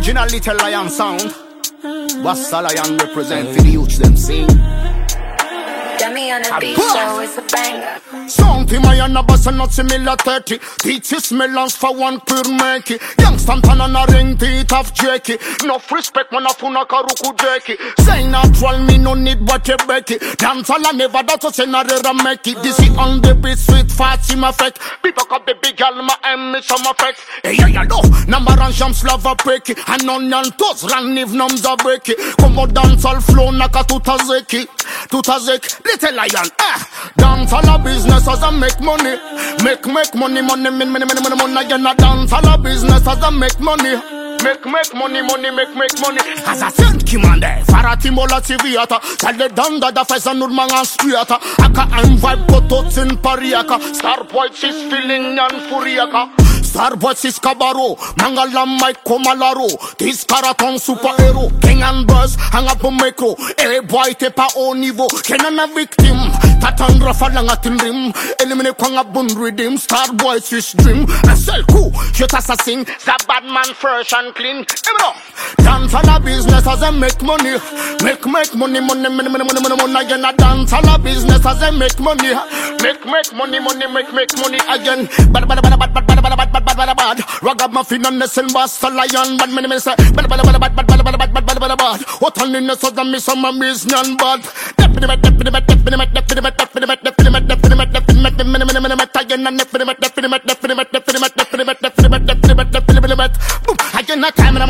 Original Little Lion sound. Basta Lion represent for the youths them sing. Dummy on the beat, so it's a banger. Sound to my and a boss and not similar 30. Teaches melons for one pure makey. Youngster tan and a ring teeth of Jakey. No respect man a funa karuku Jakey. Say natural me no need what you becky. Dance all I never that to say na rera make it. This is on the beat sweet fast in my effect. People up the big girl my me some effect. Hey yeah no, number and jumps love a breaky. And onion toes run if numbs a breaky. Come on dance all flow naka tutazeki. Little Lion, dance all a business as I make money. Make money, money. Again, I dance all a business as I make money. Make money. As I send Kimande, Farati Mola Tiviata, Sale Danda da Fesa Nurmanga Striata, Aka and Vibe Kotots in Pariaka, Starboy is feeling and Furiaka. Starboy is Kabaro, Mangalam Mike Komalaro, this Karaton superhero, King and Buzz, hang up on Meko, a boy tepa o niveau, Kenan a victim, Tatan Rafalangatin rim, eliminate Kwangabun redeem, Starboy is dream, a sell cool, shit assassin, the bad man fresh and clean. Dance all a business as I make money. Make money. Again, I dance all a business as I make money. Make money again. Bad. Ragamuffin and Nessun Basta Lion. Bad many say. Bad. What on in the southern miss on my business bad. Again,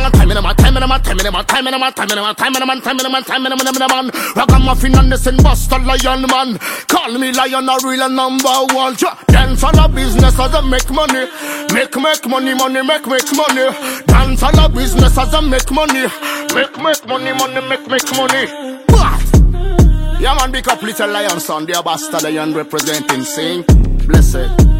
Ragamuffin and Nessun Basta Lion man. Call me Lion a real number one. Dance all a business as I make money. Make money. Dance all a business as I make money. Make money. But yeah man, big up Little Lion son. They are Basta Lion representing sing. Bless it.